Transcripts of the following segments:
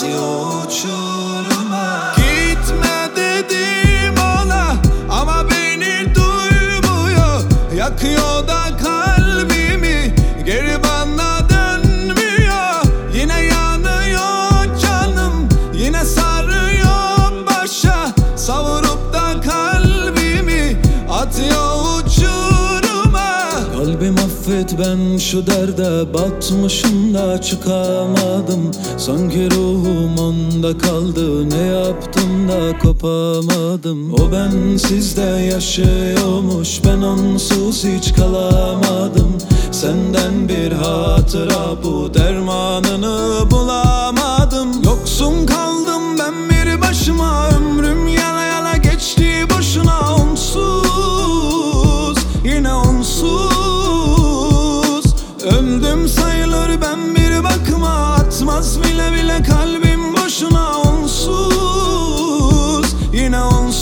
atıyor uçuruma. Gitme dedim ona ama beni duymuyor. Yakıyor da kalbimi, geri bana dönmüyor. Yine yanıyor canım, yine sarıyor başa. Savurup da kalbimi atıyor uçuruma. Kalbim affet, ben şu derde batmışım da çıkamadım. Sanki ruhum onda kaldı, ne yaptım da kopamadım. O bensiz de yaşıyormuş, ben onsuz hiç kalamadım. Senden bir hatıra, bu dermanını bulamadım. Yoksun kaldım ben bir başıma, ömrüm yana yana geçti boşuna. Onsuz, yine onsuz öldüm sayılır ben bir bakıma. Atmaz bile bile kalbim boşuna. Onsuz, yine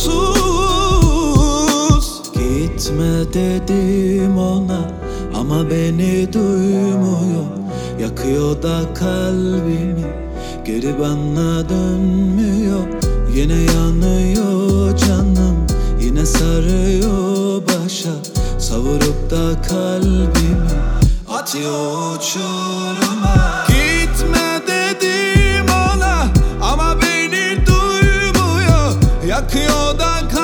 onsuz. Gitme dedim ona ama beni duymuyor. Yakıyor da kalbimi, geri bana dönmüyor. Yine yanıyor canım, yine sarıyor başa. Savurup da kalbimi atıyor uçuruma. Gitme dedim ona ama beni duymuyor. Yakıyor da kalbimi,